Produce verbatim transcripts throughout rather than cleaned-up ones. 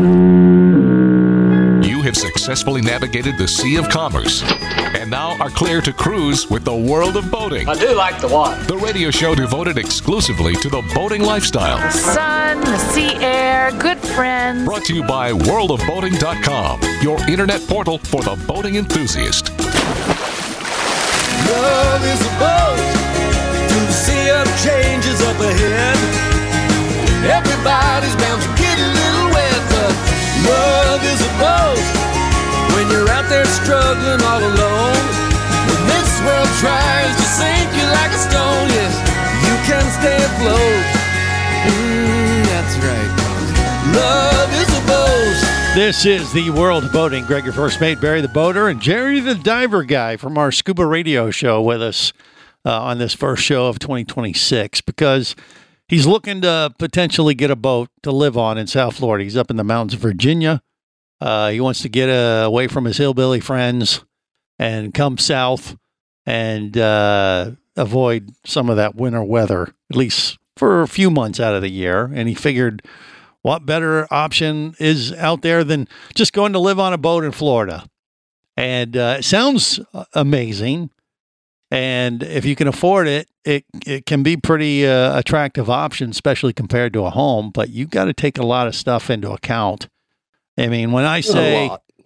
You have successfully navigated the Sea of Commerce and now are clear to cruise with the world of boating. I do like the water. The radio show devoted exclusively to the boating lifestyle. The sun, the sea air, good friends. Brought to you by world of boating dot com, your internet portal for the boating enthusiast. Love is a boat through the sea of changes up ahead. Everybody's bound to get a little wet, but love is a boat when you're out there struggling all alone. When this world tries to sink you like a stone, yes, you can stay afloat. Mm, that's right, love is a boat. This is the World of Boating. Greg, your first mate, Barry the Boater, and Jerry the Diver Guy from our Scuba Radio show with us uh, on this first show of twenty twenty-six, because he's looking to potentially get a boat to live on in South Florida. He's up in the mountains of Virginia. Uh, he wants to get uh, away from his hillbilly friends and come south and uh, avoid some of that winter weather, at least for a few months out of the year. And he figured, what better option is out there than just going to live on a boat in Florida? And uh, it sounds amazing. And if you can afford it, it it can be pretty uh, attractive option, especially compared to a home. But you got to take a lot of stuff into account. I mean, when I say,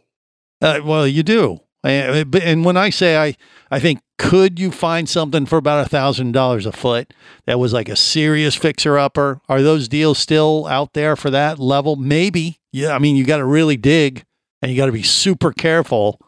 uh, well, you do. And, and when I say, I, I think, could you find something for about a thousand dollars a foot that was like a serious fixer upper? Are those deals still out there for that level? Maybe. Yeah. I mean, you got to really dig and you got to be super careful.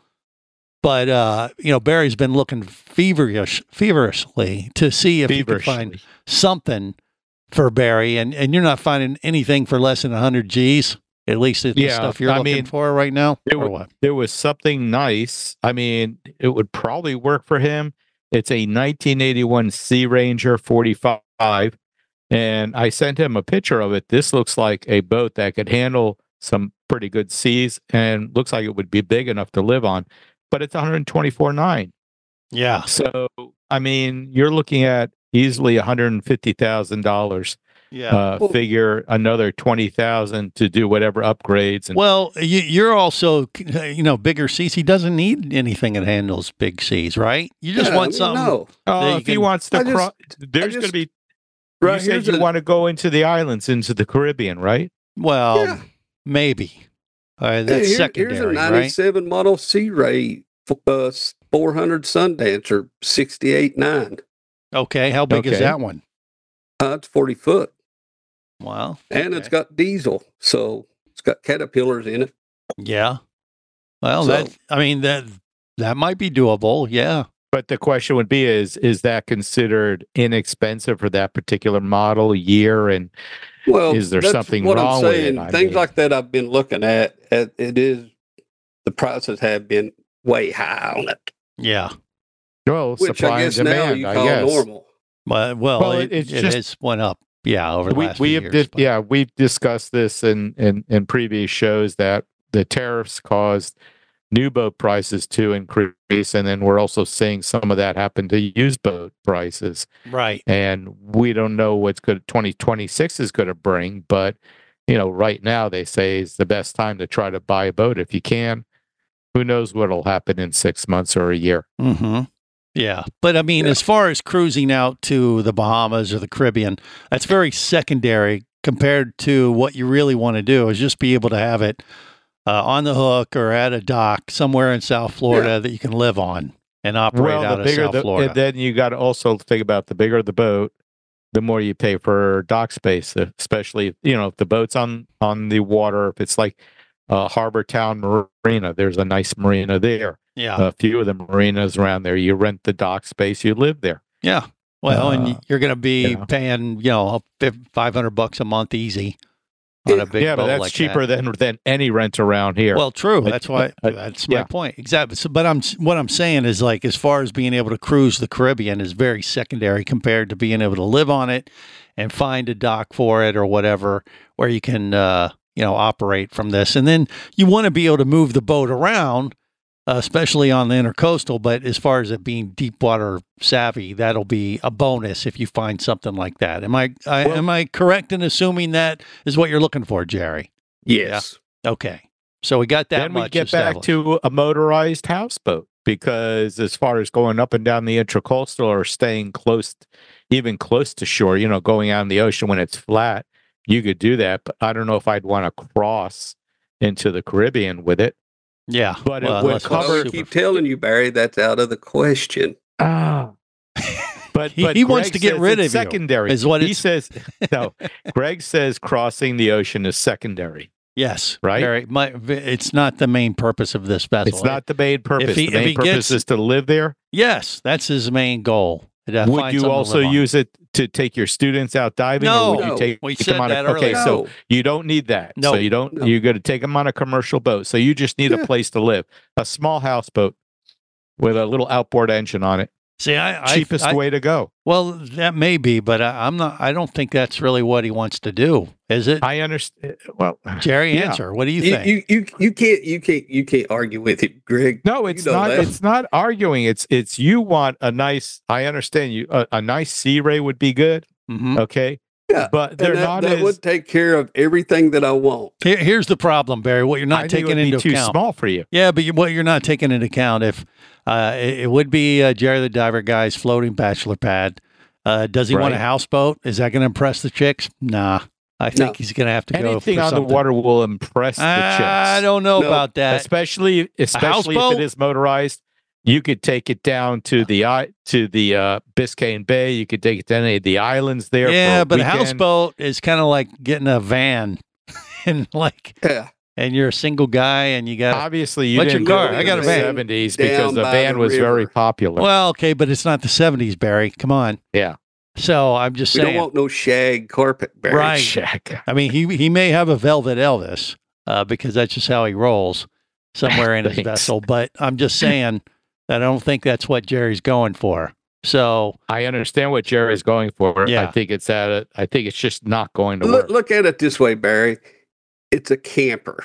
But, uh, you know, Barry's been looking feverish, feverishly to see if he can find something for Barry. And, and you're not finding anything for less than one hundred G's, at least it's yeah, the stuff you're I looking mean, for right now. There, or w- what? there was something nice. I mean, it would probably work for him. It's a nineteen eighty-one Sea Ranger forty-five. And I sent him a picture of it. This looks like a boat that could handle some pretty good seas and looks like it would be big enough to live on. But it's one twenty-four point nine. Yeah. So, I mean, you're looking at easily one hundred fifty thousand dollars. Yeah. Uh, well, figure another twenty thousand to do whatever upgrades. And well, you, you're also, you know, bigger seas. He doesn't need anything that handles big seas, right? You just Yeah, want something. no. uh, if can, he wants to I just- cross, there's just- going to be. Right, you said here's you a- want to go into the islands, into the Caribbean, right? Well, Yeah. maybe. All right, Hey, that's here- secondary, here's a right? ninety-seven model Sea Ray uh, four hundred Sundancer sixty-eight nine. Okay, how big is Okay. that one? Uh, it's forty foot, Wow. and okay. it's got diesel, so it's got caterpillars in it. Yeah. Well, So- that, I mean, that that might be doable. Yeah. But the question would be: Is is that considered inexpensive for that particular model year? And Well, Is there that's something what wrong I'm with it? saying. I Things mean- like that I've been looking at. at. It is the prices have been way high on it, Yeah. well, which supply I guess and now demand, you I call guess. normal. But, well, Well, it, it's it just- has went up. Yeah. Over the we last we few have years. dis- but- yeah we've discussed this in, in in previous shows that the tariffs caused new boat prices to increase, and then we're also seeing some of that happen to used boat prices. Right. And we don't know what's good twenty twenty-six is going to bring, but you know, right now they say is the best time to try to buy a boat if you can. Who knows what'll happen in six months or a year? Mm-hmm. Yeah. But I mean, Yeah. as far as cruising out to the Bahamas or the Caribbean, that's very secondary compared to what you really want to do is just be able to have it uh, on the hook or at a dock somewhere in South Florida Yeah. that you can live on and operate Well, out the of bigger South the, Florida. and then you got to also think about the bigger the boat, the more you pay for dock space, especially, you know, if the boat's on, on the water, if it's like uh, Harbor Town Marina, there's a nice marina there. yeah. A few of the marinas around there, you rent the dock space, you live there. yeah. Well, and uh, y- you're going to be yeah. paying, you know, five hundred bucks a month easy on a big yeah, boat but that's like cheaper that. than than any rent around here. Well, true. But- That's why. but- that's my yeah. point. Exactly. So, but I'm what I'm saying is like as far as being able to cruise the Caribbean is very secondary compared to being able to live on it and find a dock for it or whatever where you can uh, you know operate from this. And then you want to be able to move the boat around, uh, especially on the intercoastal. But as far as it being deep water savvy, that'll be a bonus if you find something like that. Am I, I Well- am I correct in assuming that is what you're looking for, Jerry? Yes. Okay. So we got that then we much get back established. to a motorized houseboat, because as far as going up and down the intracoastal or staying close, even close to shore, you know, going out in the ocean when it's flat, you could do that. But I don't know if I'd want to cross into the Caribbean with it. Yeah. But well, it would unless it's cover- I super- keep telling you, Barry, that's out of the question. Ah. But, He- but he wants Greg to get says rid it's of you, secondary. is what he it's- says. No, Greg says crossing the ocean is secondary. Yes. Right? Very, my, it's not the main purpose of this vessel. It's not the main purpose. he- the if main he purpose gets- is to live there. Yes, that's his main goal. To Would find you something to also live on. use it to take your students out diving? No. or would you No. take, We take said them on that a, Okay, earlier. so No. you don't need that. No. So you don't. No. You're going to take them on a commercial boat. So you just need Yeah. a place to live, a small houseboat with a little outboard engine on it. See, I, Cheapest I, I, way to go. Well, that may be, but I, I'm not. I don't think that's really what he wants to do, is it? I understand. Well, Jerry, yeah. answer. What do you You, think? you you you can't you can't you can't argue with it, Greg. no, it's You know not. that. It's not arguing. It's it's you want a nice. I understand you. A, a nice Sea Ray would be good. Mhm. Okay. Yeah, But And they're that, not that as. would take care of everything that I want. Here, here's the problem, Barry. What you're not I think it taking would be into too account. small for you. Yeah, but you, what you're not taking into account if uh, it, it would be uh, Jerry the Diver Guy's floating bachelor pad. Uh, does he want a Right. houseboat? Is that going to impress the chicks? Nah, I think No. he's going to have to go Anything for on the something. water will impress the chicks. I don't know No. about that. especially especially if houseboat? it is motorized. You could take it down to the i to the uh, Biscayne Bay. You could take it to any of the islands there. Yeah, for a but a weekend. houseboat is kind of like getting a van, and like, Yeah, and you're a single guy, and you got. Obviously, you What's your didn't car? live I in got a the van. seventies Down because the by van the was very river. popular. Well, okay, but it's not the seventies, Barry. Come on. Yeah. So I'm just we saying. don't want no shag carpet, Barry. Right. Check. I mean, he he may have a Velvet Elvis uh, because that's just how he rolls somewhere in his Thanks. vessel. But I'm just saying that I don't think that's what Jerry's going for. So I understand what Jerry's going for. Yeah. I think it's at a, I think it's just not going to Look, work. look at it this way, Barry. It's a camper.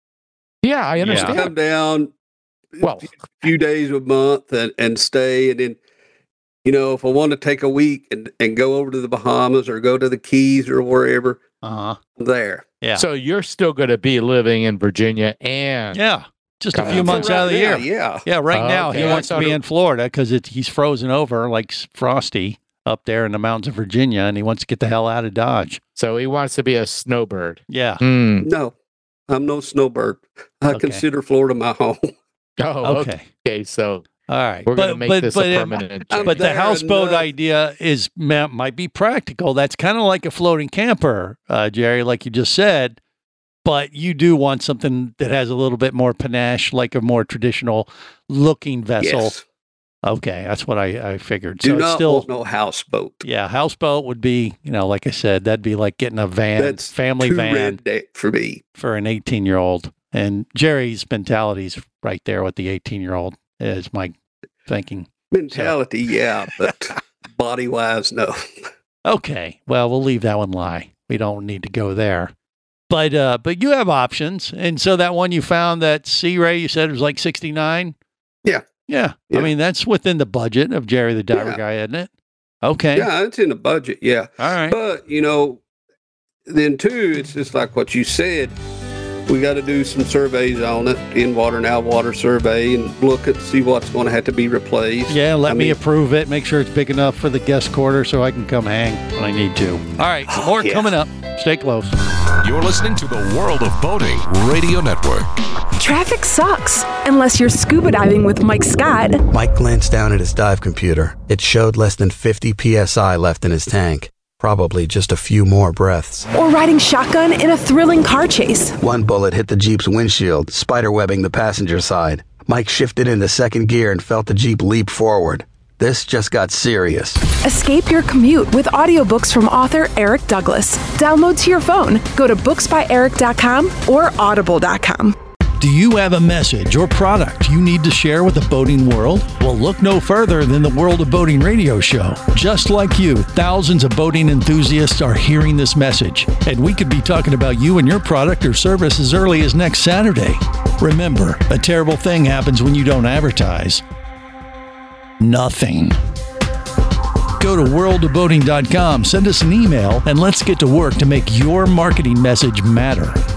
Yeah, I understand. Come down Well, a few days a month and, and stay. And then, you know, if I want to take a week and, and go over to the Bahamas or go to the Keys or wherever, uh I'm there. yeah, so you're still going to be living in Virginia and yeah, just a Come few on. months For out of the right year. now, Yeah. Yeah, right Oh, now okay. he I wants to thought be it- in Florida because he's frozen over like Frosty up there in the mountains of Virginia, and he wants to get the hell out of Dodge. so he wants to be a snowbird. Yeah. Hmm. No, I'm no snowbird. I Okay. consider Florida my home. Oh, Okay. okay. So All right. we're going to But make but this but a it- permanent. I'm change. But the there houseboat enough. idea is ma- might be practical. That's kind of like a floating camper, uh, Jerry, like you just said. But you do want something that has a little bit more panache, like a more traditional looking vessel. Yes. Okay, that's what I, I figured. Do so it's not still, want no houseboat. yeah, houseboat would be, you know, like I said, that'd be like getting a van, That's family too van redneck for me. for an eighteen year old. And Jerry's mentality's right there with the eighteen year old, is my thinking. Mentality, yeah, but body wise, no. Okay. Well, we'll leave that one lie. We don't need to go there. But uh, but you have options. And so that one you found, that Sea Ray, you said it was like sixty-nine? Yeah. Yeah. Yeah. I mean, that's within the budget of Jerry the Diver Yeah. Guy, isn't it? Okay. Yeah, it's in the budget, yeah. All right. But, you know, then too, it's just like what you said. We got to do some surveys on it, in water and out water survey, and look at see what's going to have to be replaced. Yeah, let I me mean- approve it. Make sure it's big enough for the guest quarter so I can come hang when I need to. All right. More yeah. coming up. Stay close. You're listening to the World of Boating Radio Network. Traffic sucks unless you're scuba diving with Mike Scott. Mike glanced down at his dive computer. It showed less than fifty P S I left in his tank. Probably just a few more breaths. Or riding shotgun in a thrilling car chase. One bullet hit the Jeep's windshield, spiderwebbing the passenger side. Mike shifted into second gear and felt the Jeep leap forward. This just got serious. Escape your commute with audiobooks from author Eric Douglas. Download to your phone. Go to books by eric dot com or audible dot com. Do you have a message or product you need to share with the boating world? Well, look no further than the World of Boating radio show. Just like you, thousands of boating enthusiasts are hearing this message, and we could be talking about you and your product or service as early as next Saturday. Remember, a terrible thing happens when you don't advertise. Nothing. Go to world of boating dot com, send us an email, and let's get to work to make your marketing message matter.